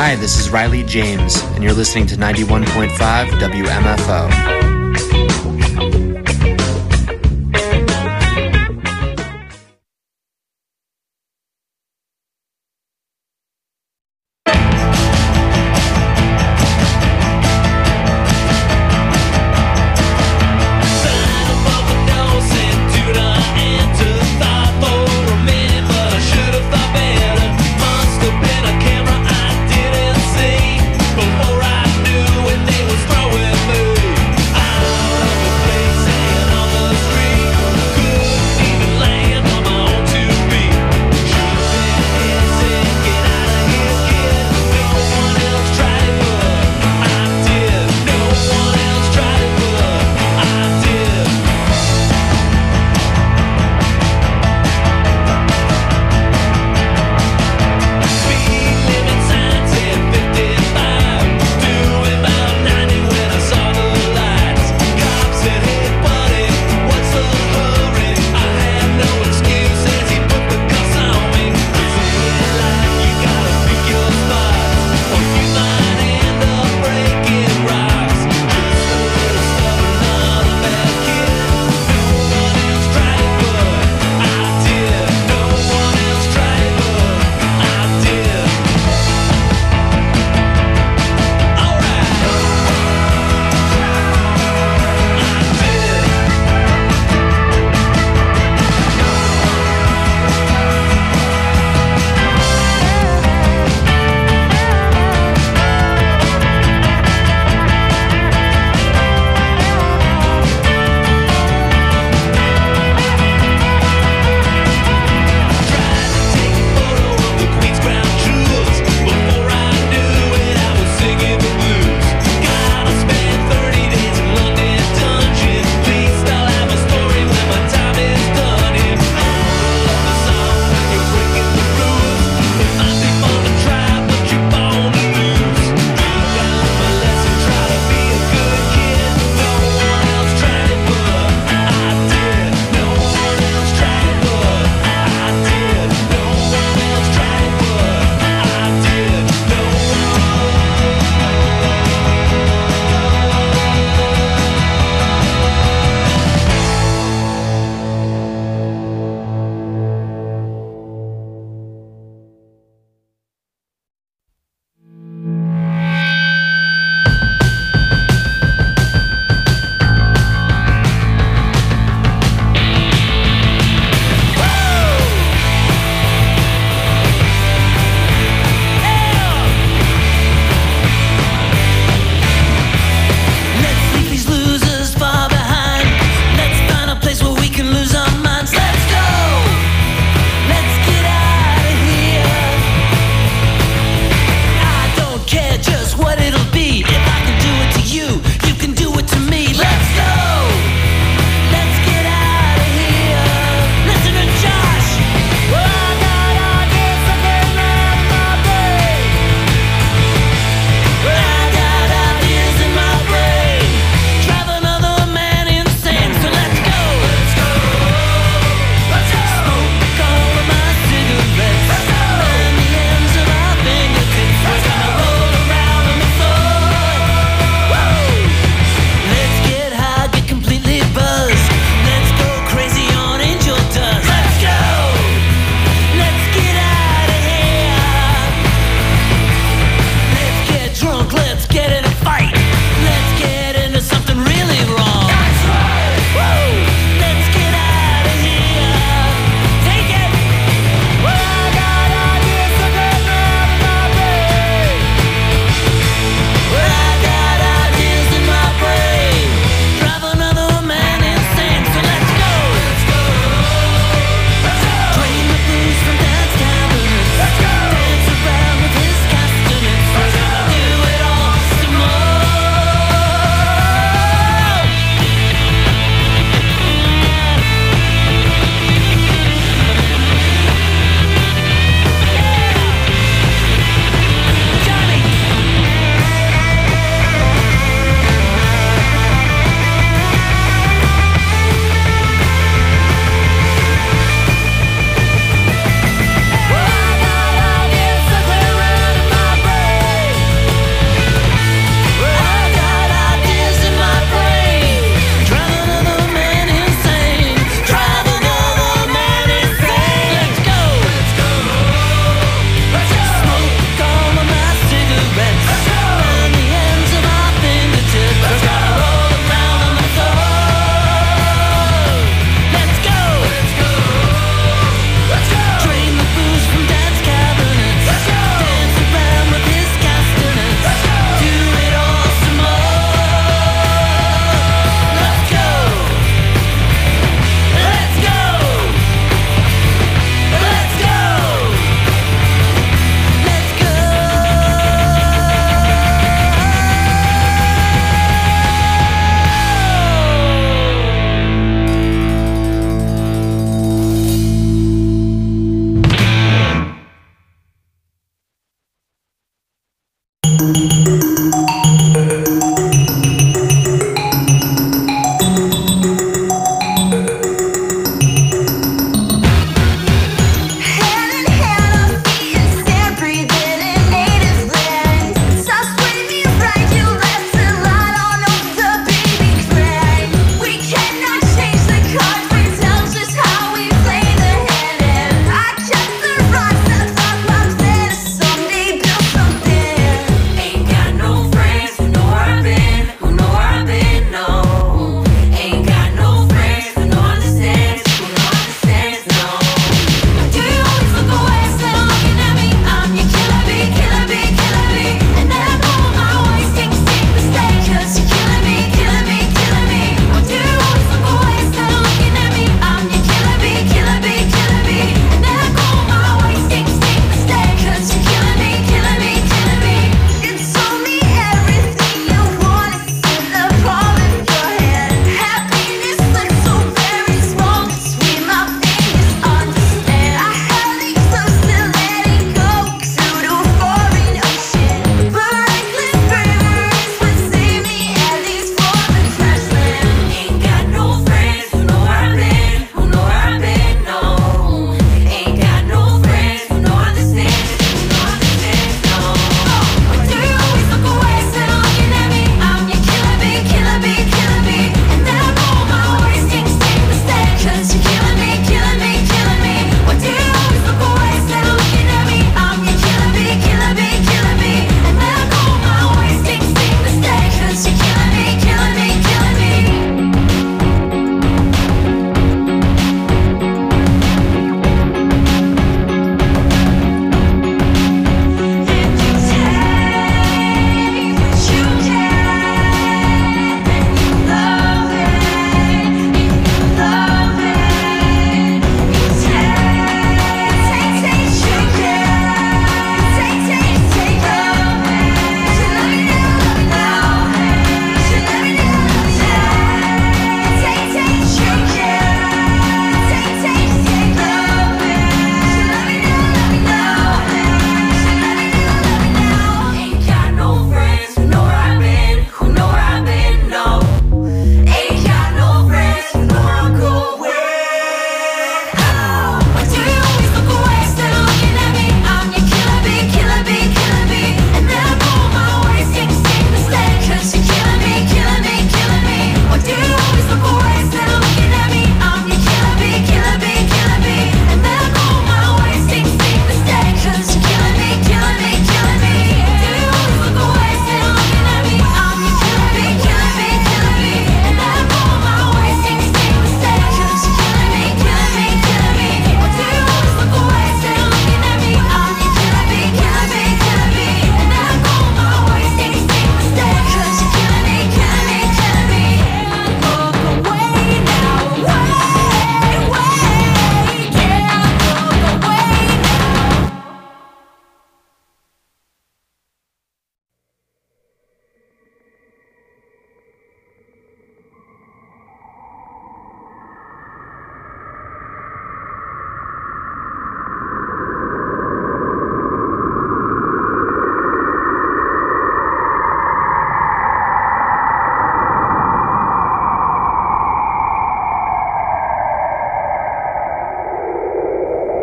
Hi, this is Riley James, and you're listening to 91.5 WMFO. Before I knew when they was throwing me,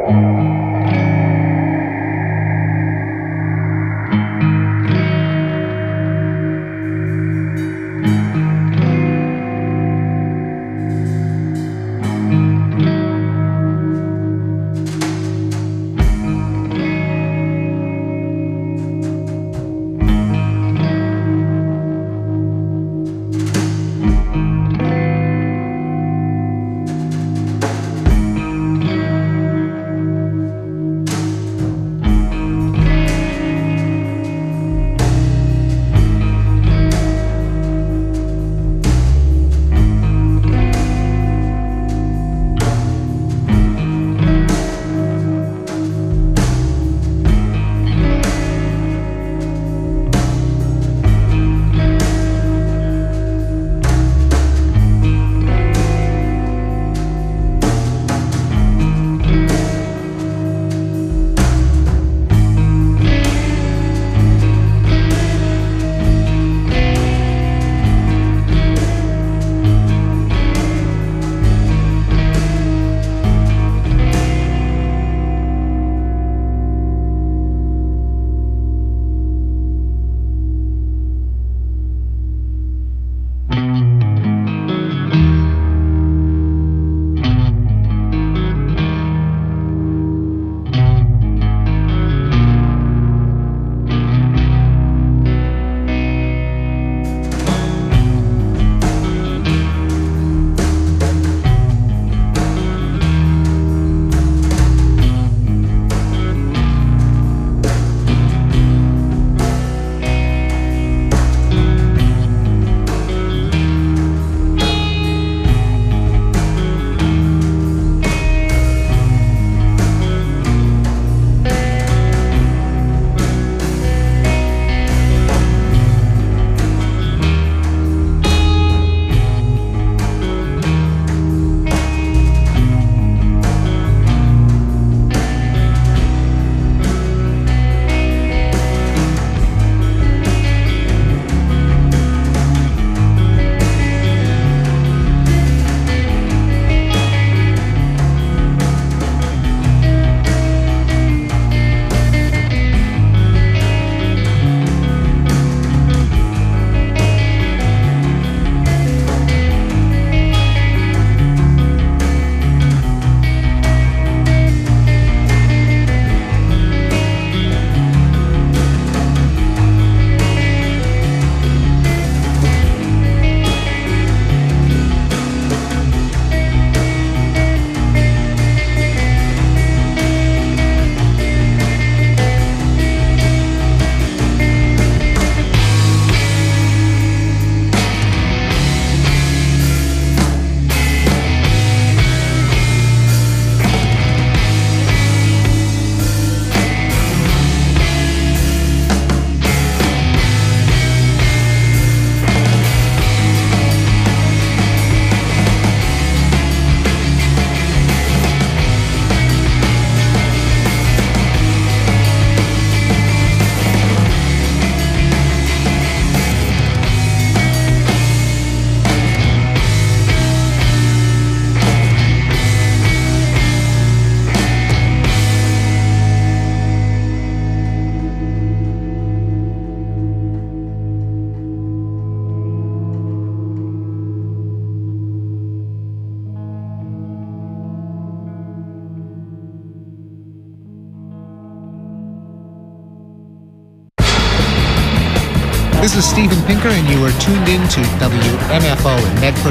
This is Steven Pinker, and you are tuned in to WMFO in Medford,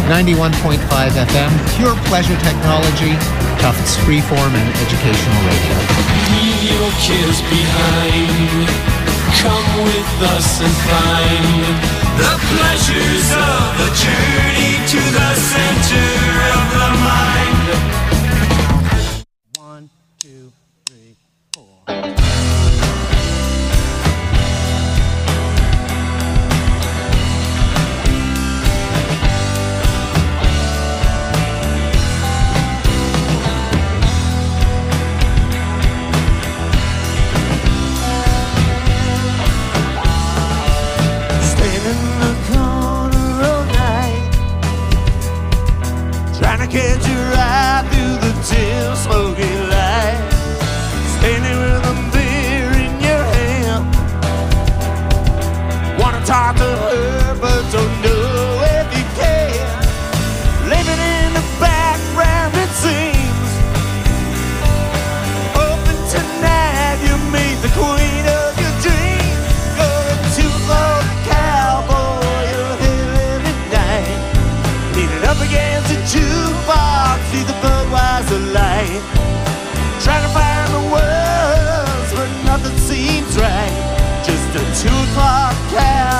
91.5 FM, pure pleasure technology, Tufts freeform and educational radio. Leave your cares behind. Come with us and find the pleasures of a journey to the center of the mind. 1, 2, 3, 4. Catch your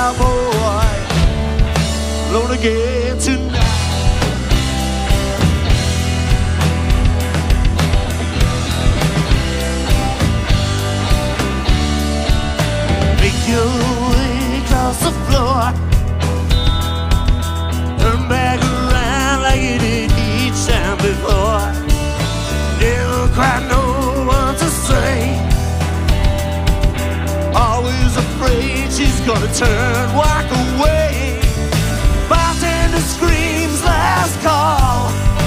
cowboy, alone again tonight. Make your way across the floor, turn back around like you did each time before. Never quite know what to say, always afraid she's gonna turn, walk away. Bartender screams last call,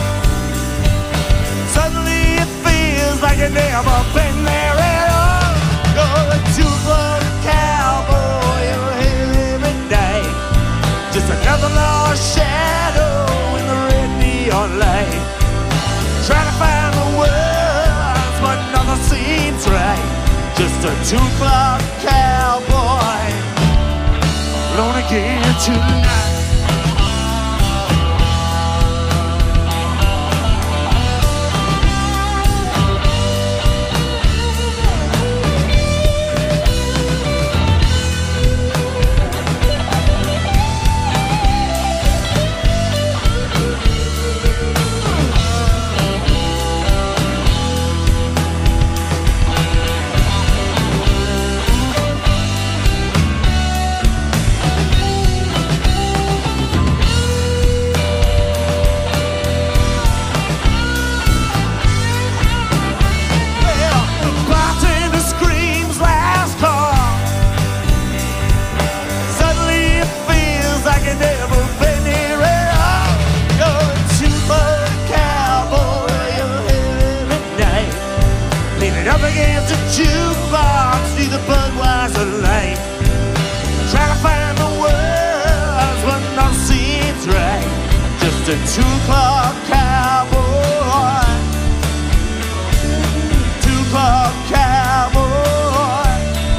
suddenly it feels like you've never been there at all. You're a two-blood cowboy, you're here every day, just another lost shadow in the red neon light. Trying to find the words, but nothing seems right. Just a 2 o'clock cowboy, alone again tonight. Jukebox, see the Budweiser light. Try to find the words, but nothing seems right. Just a 2 o'clock cowboy, 2 o'clock cowboy,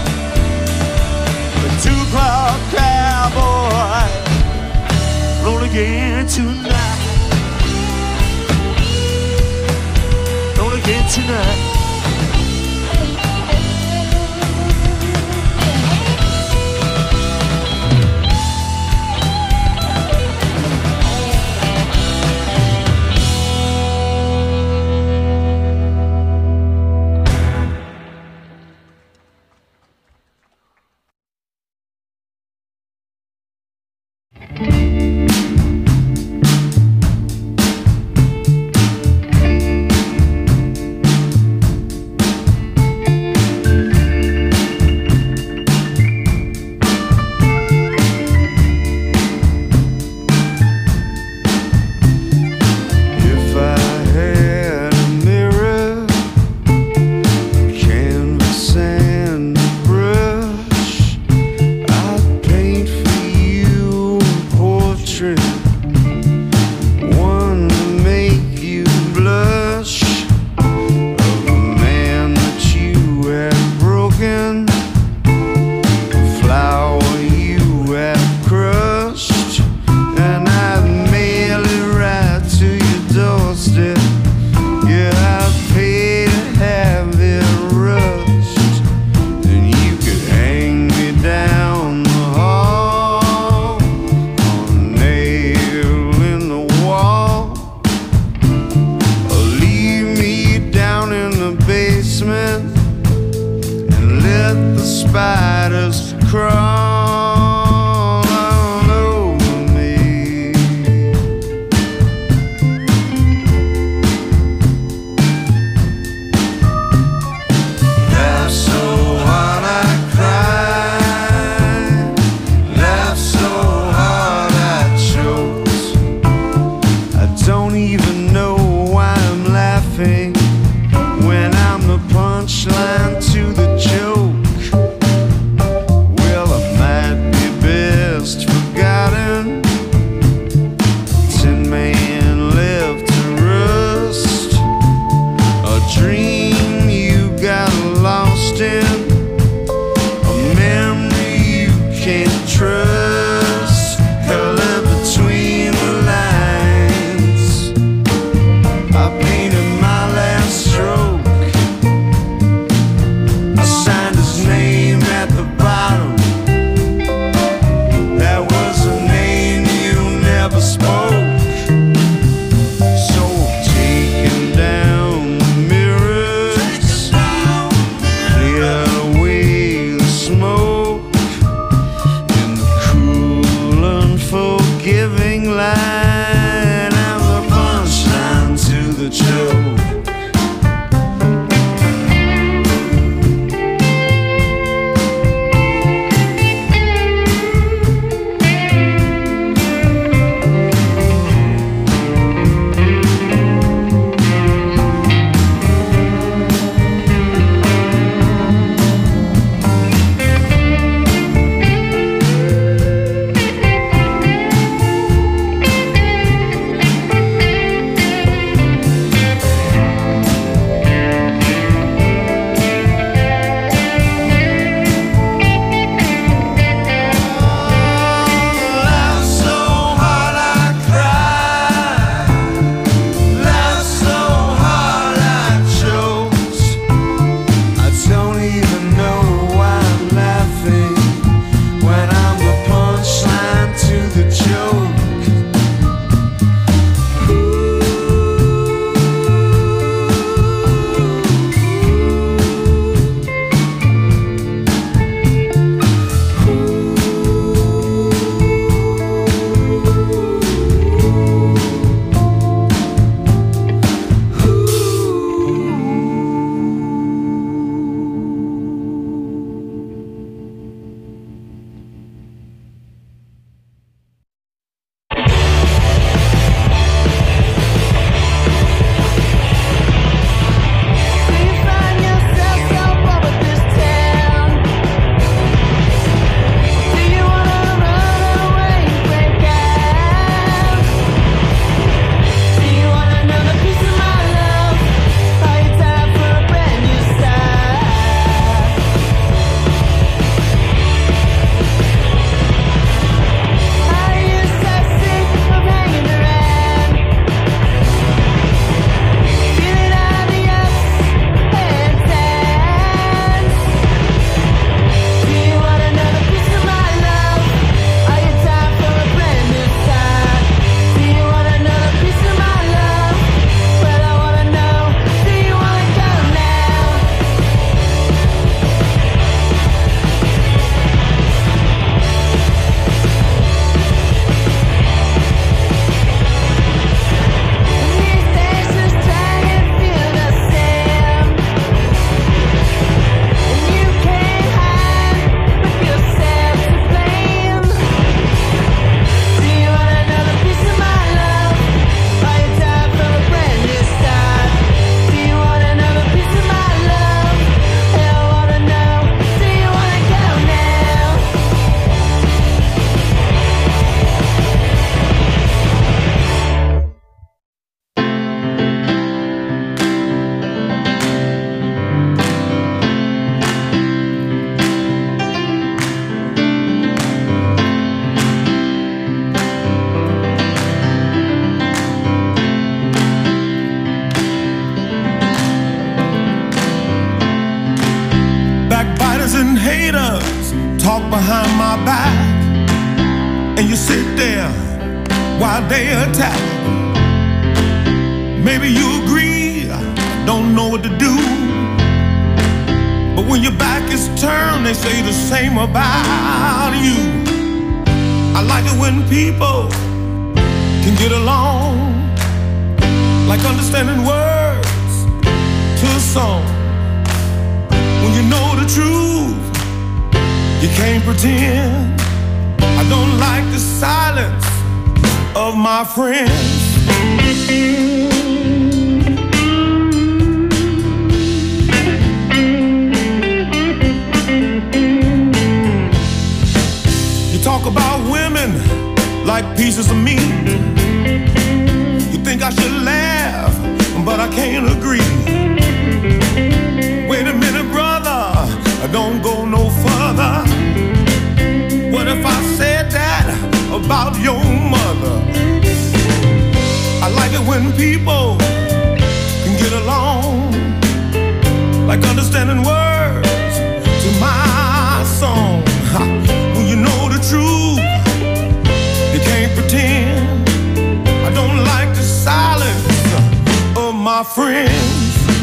a 2 o'clock cowboy, roll again tonight, roll again tonight. Punchline to the joke. Well, I'm behind my back, and you sit there while they attack. Maybe you agree, I don't know what to do. But when your back is turned, they say the same about you. I like it when people can get along, like understanding words to a song. When you know the truth, you can't pretend. I don't like the silence of my friends. You talk about women like pieces of meat. You think I should laugh, but I can't agree. Wait a minute, brother, don't go no further. What if I said that about your mother? I like it when people can get along, like understanding words to my song. When you know the truth, you can't pretend. I don't like the silence of my friends.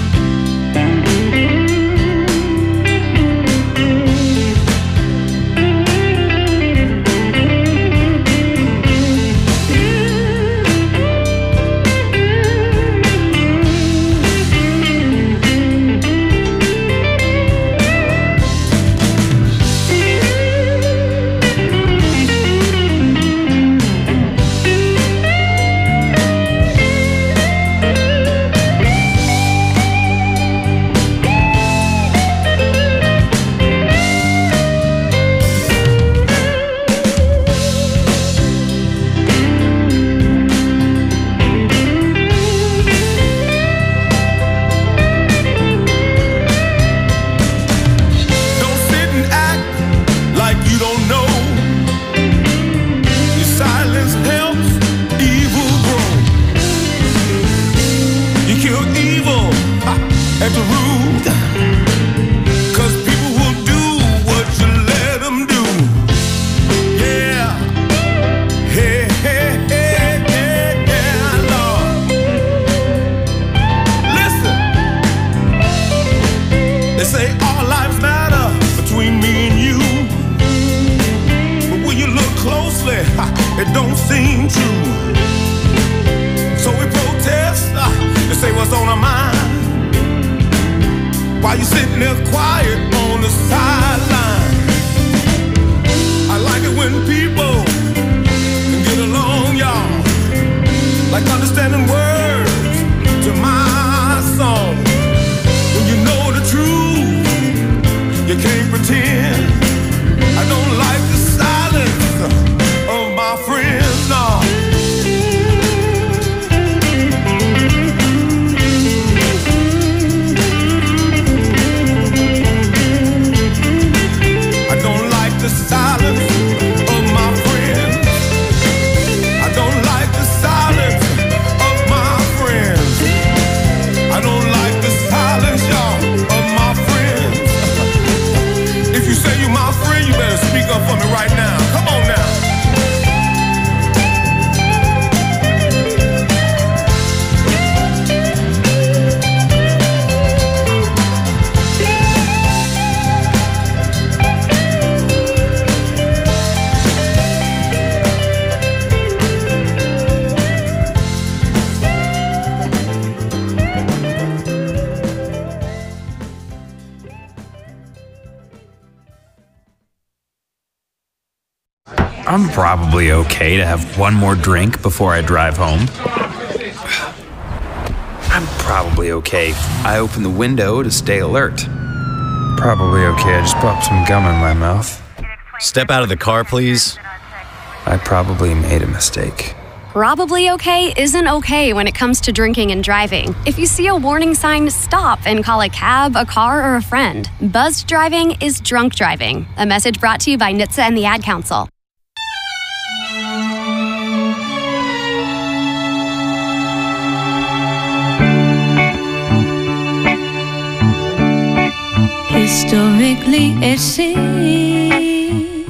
It don't seem true. So we protest and say what's on our mind, while you sitting there quiet on the sideline. I like it when people can get along, y'all, like understanding words to my song. When you know the truth, you can't pretend. I don't like the silence of my friends, no. I don't like the silence of my friends. I don't like the silence of my friends. I don't like the silence, y'all, of my friends. If you say you're my friend, you better speak up for me right now. Come on now. I'm probably okay to have one more drink before I drive home. I'm probably okay. I open the window to stay alert. Probably okay. I just popped some gum in my mouth. Step out of the car, please. I probably made a mistake. Probably okay isn't okay when it comes to drinking and driving. If you see a warning sign, stop and call a cab, a car, or a friend. Buzzed driving is drunk driving. A message brought to you by NHTSA and the Ad Council. Historically, it seems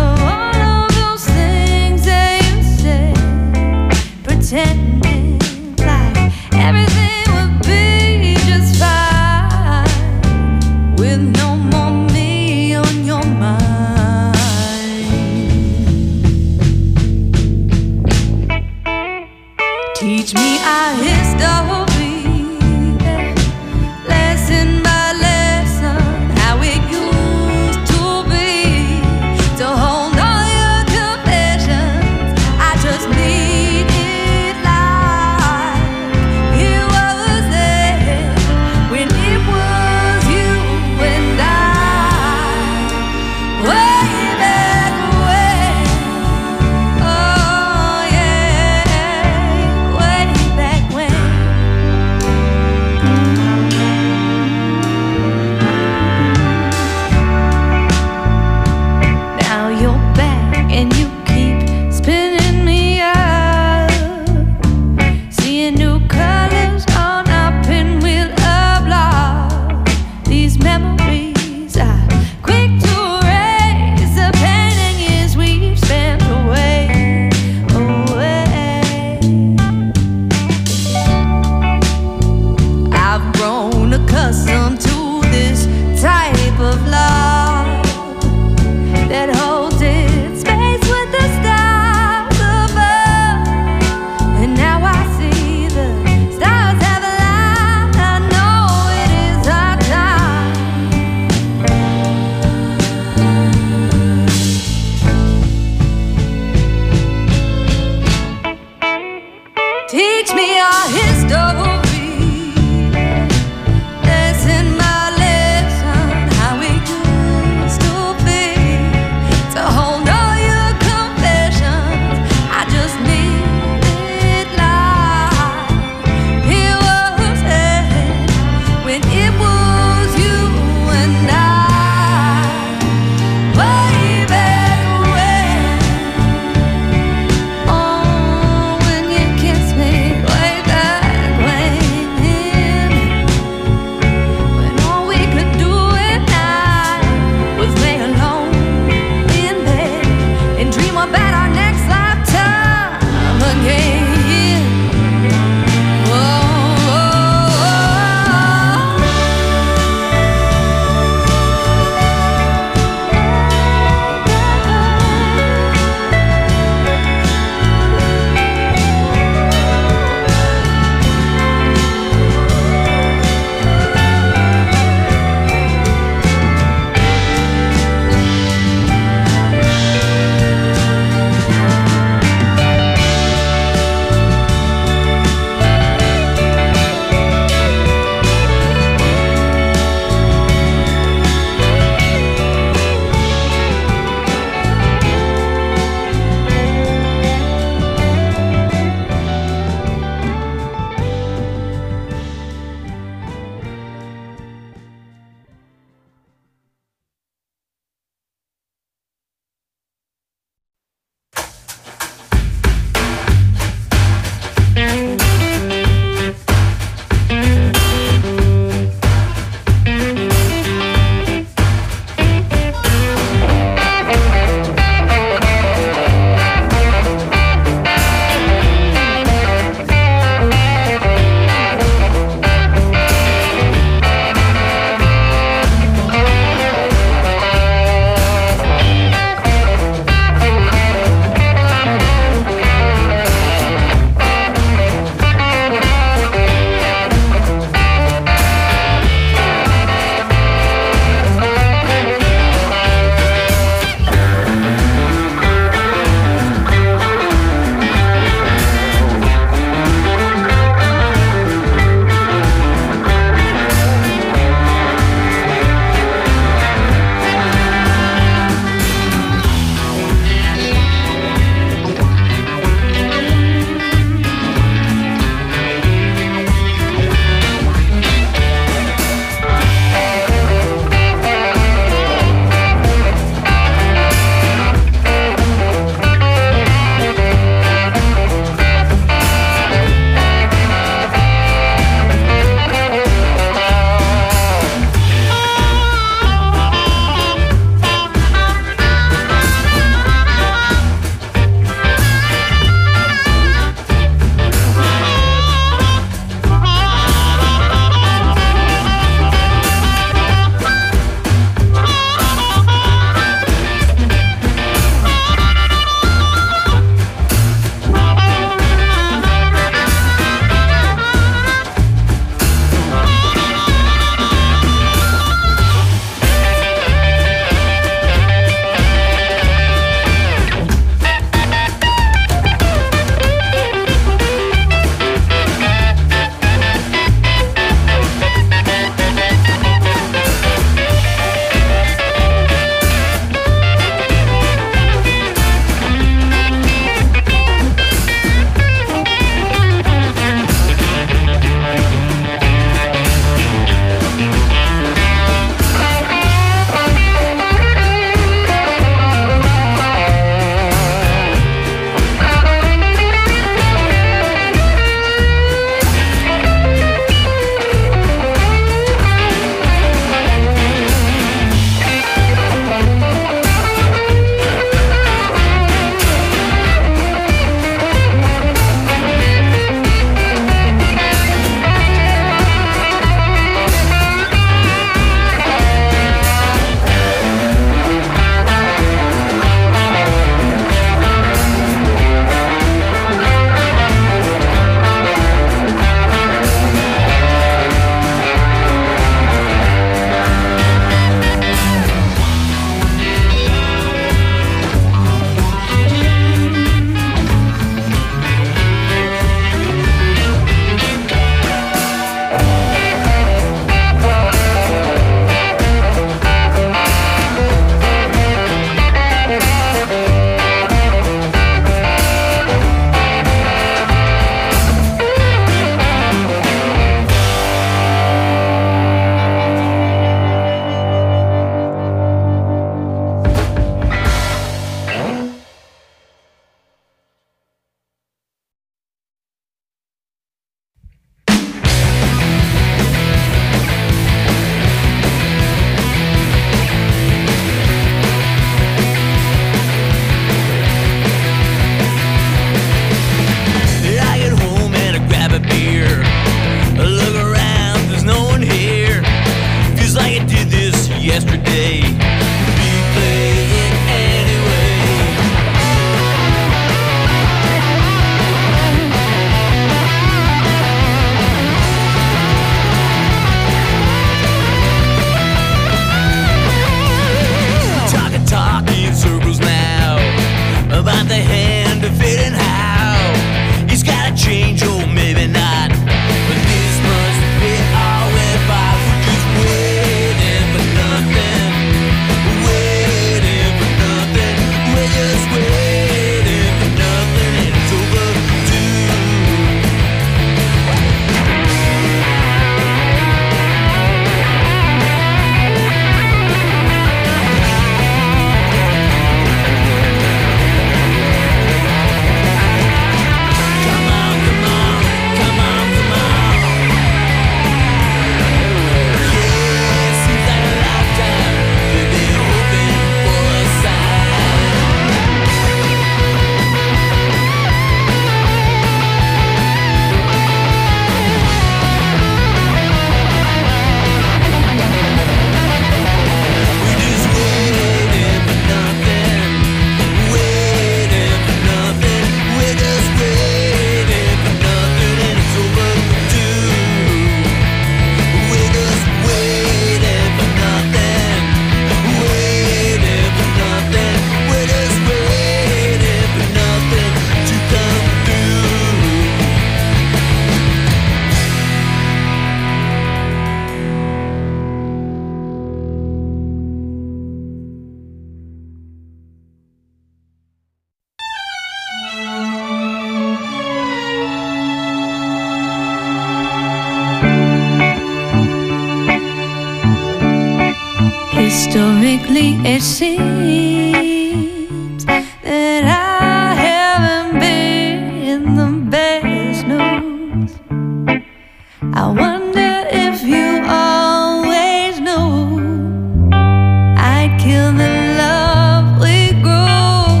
quickly it seems that I haven't been the best news. I wonder if you always knew I'd kill the love we grew.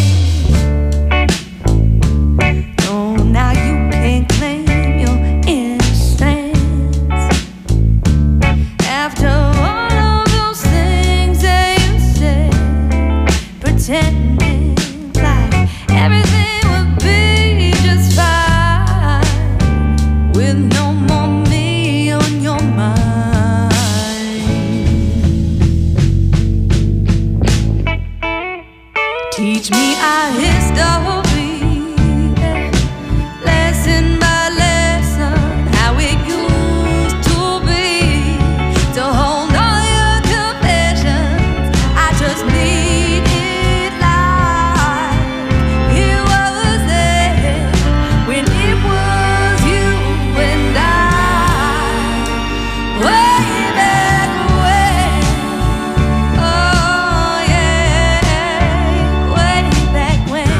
No, now you can't claim your innocence after all of those things that you said, pretending like everything would be just fine with no more me on your mind. Teach me our history, lesson by lesson, how it used to be. To hold all your confessions, I just need it like it was there when it was you and I. Way back when, oh yeah, way back when.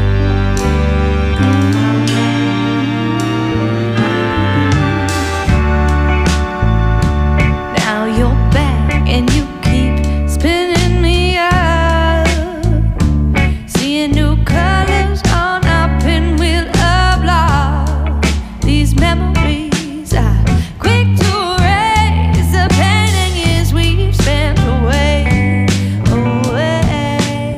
Now you're back and you keep spinning me up, seeing new colors on our pinwheel of love. These memories are quick to erase the pain and years we've spent away, away.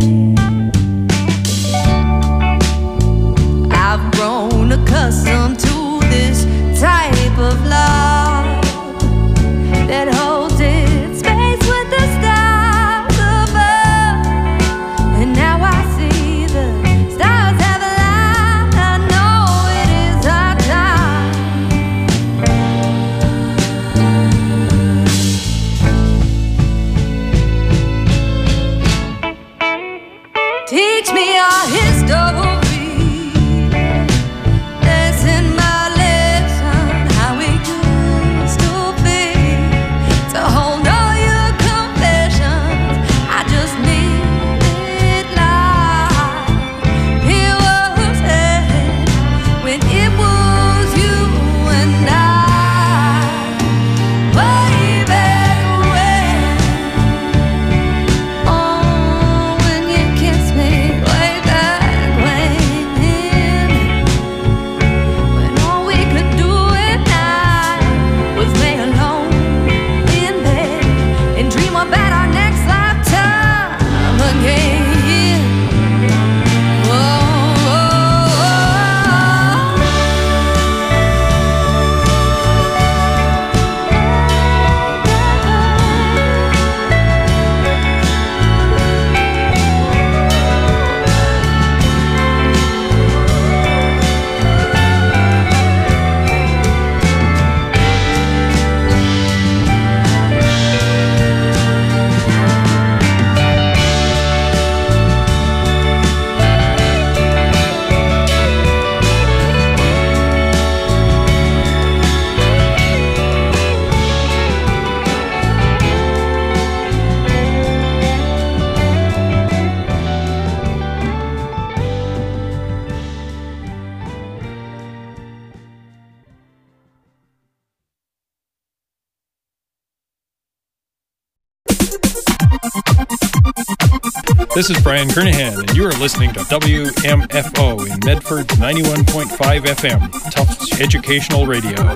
I've grown accustomed to this type of love that holds its space with the stars above. And now I see the stars have aligned. I know it is our time. Teach me our history, lesson by lesson, how it used to be. To hold all your confessions, I just need it like it was there when it was you and I. Way back when, oh, when you kissed me. Way back when all we could do at night was lay alone in bed and dream about our next lifetime again. This is Brian Kernahan, and you are listening to WMFO in Medford 91.5 FM, Tufts Educational Radio.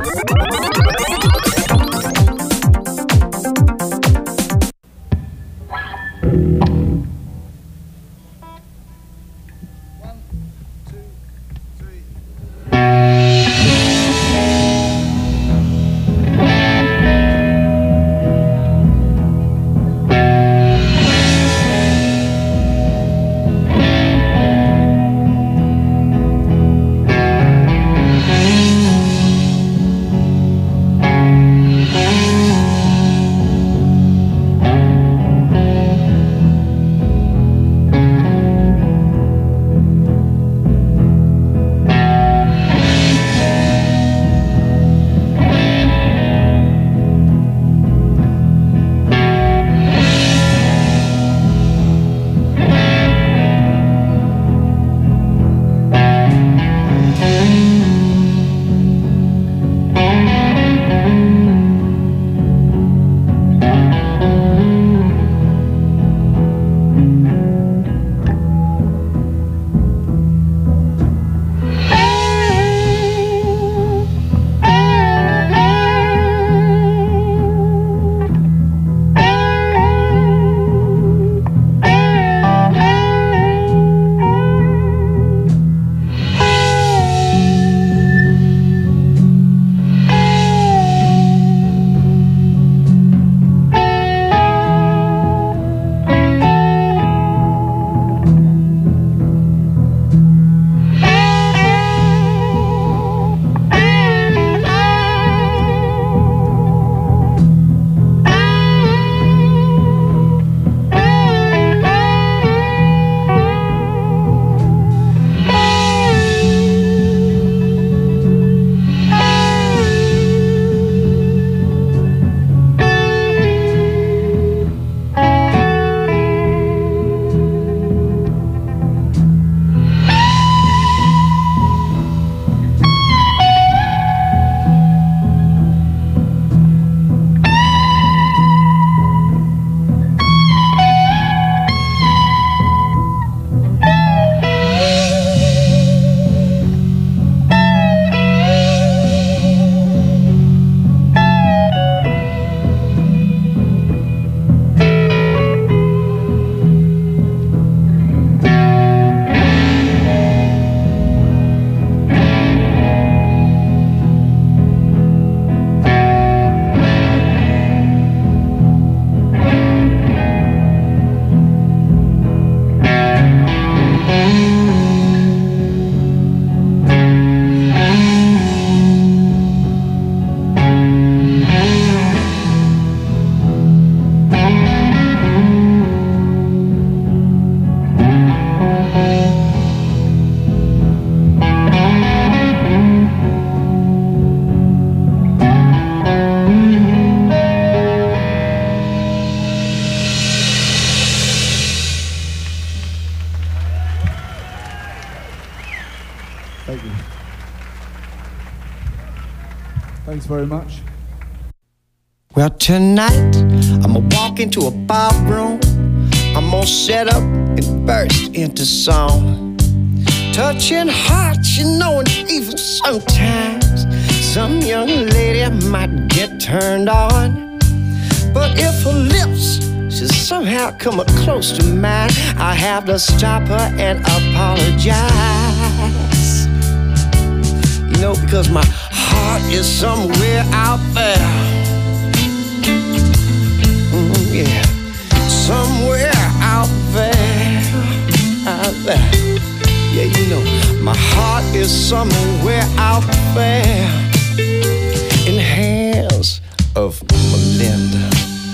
Thank you. Thanks very much. Well, tonight I'm gonna walk into a bar room. I'm gonna set up and burst into song. Touching hearts, you know, and even sometimes some young lady might get turned on. But if her lips should somehow come up close to mine, I have to stop her and apologize. You know, because my heart is somewhere out there. Yeah, somewhere out there, out there. Yeah, you know, my heart is somewhere out there in hands of Melinda.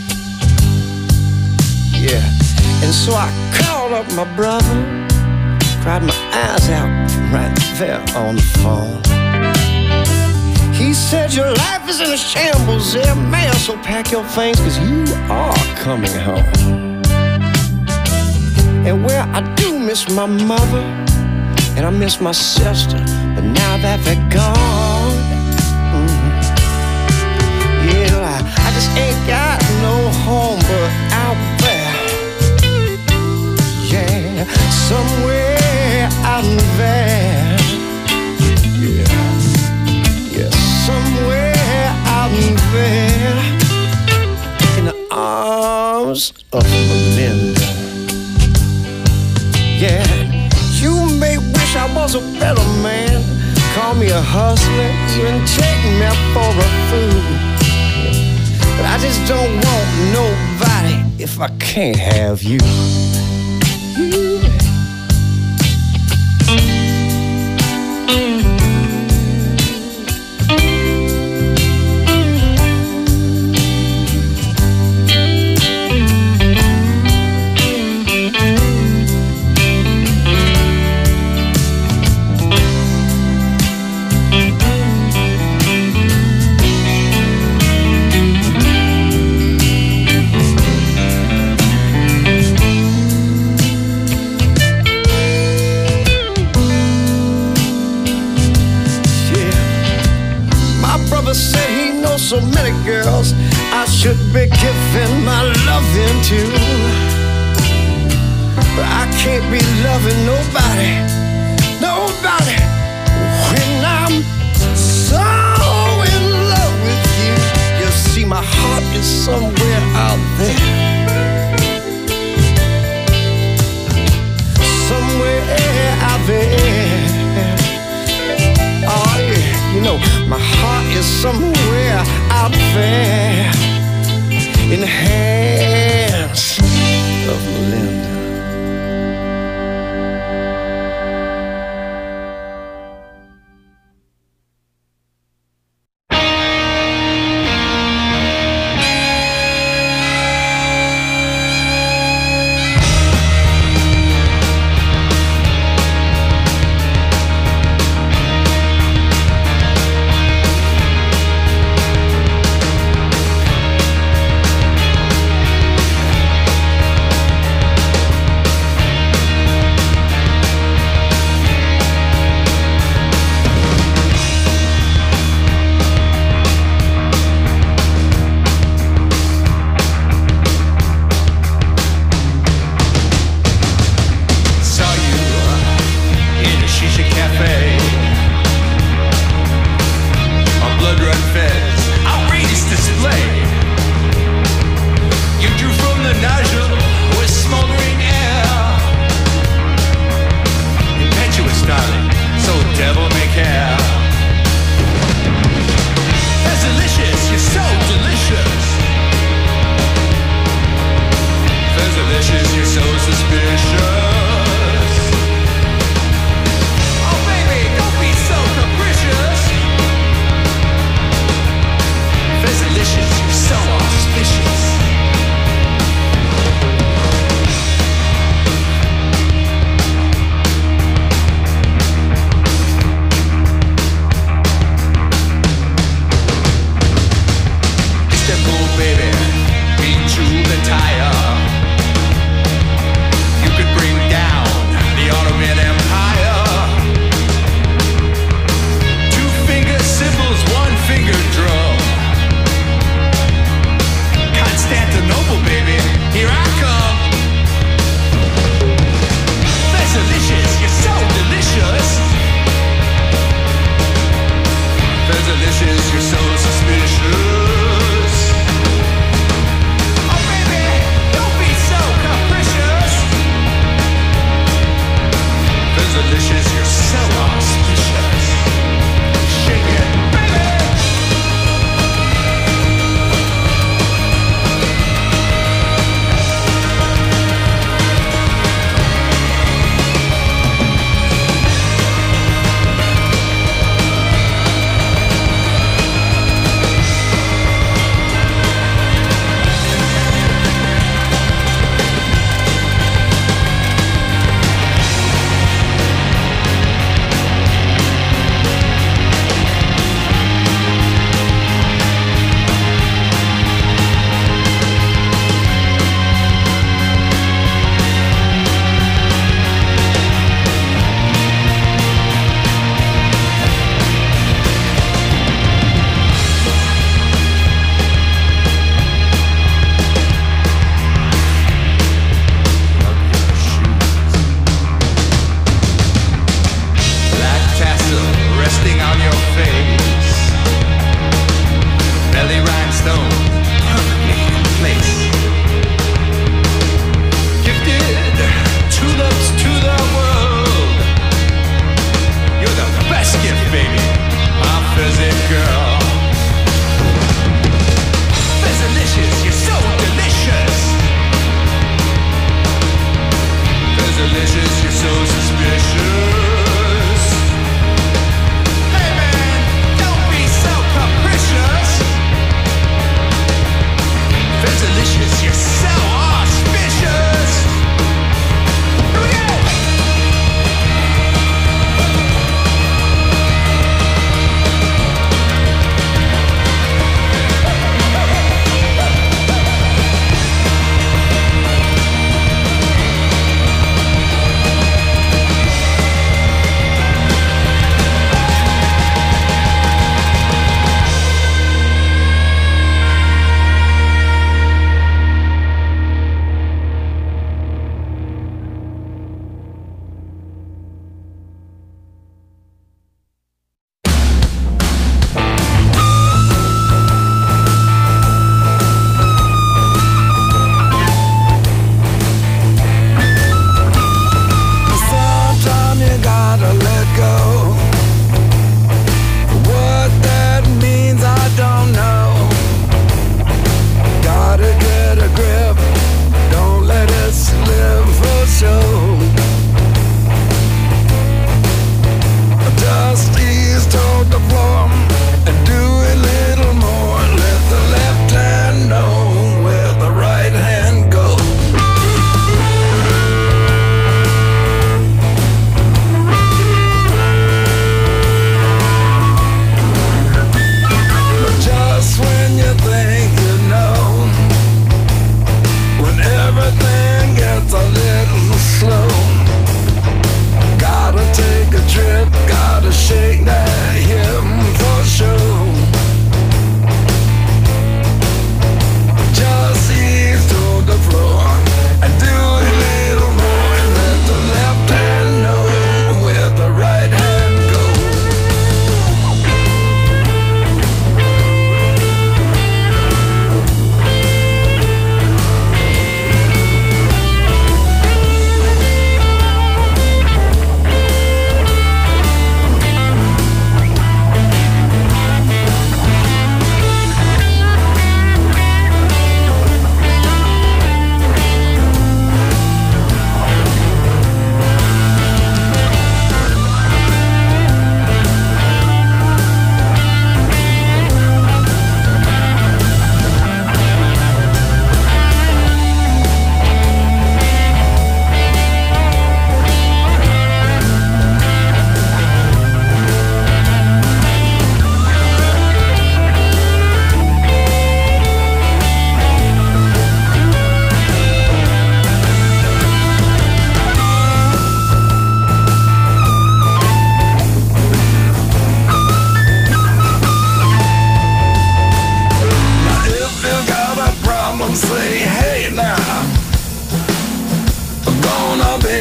Yeah, and so I called up my brother, cried my eyes out right there on the phone. He said, your life is in a shambles there, man, so pack your things, cause you are coming home. And where I do miss my mother, and I miss my sister, but now that they're gone, yeah, I just ain't got no home but out there. Yeah, somewhere out there. Yeah, somewhere out there in the arms of Melinda. Yeah, you may wish I was a better man, call me a hustler, even take me for a fool. But I just don't want nobody if I can't have you. Said he knows so many girls I should be giving my loving to, but I can't be loving nobody, nobody when I'm so in love with you. You see, my heart is somewhere out there, somewhere out there. Oh yeah, you know, my heart is somewhere out there in the hands of Melinda.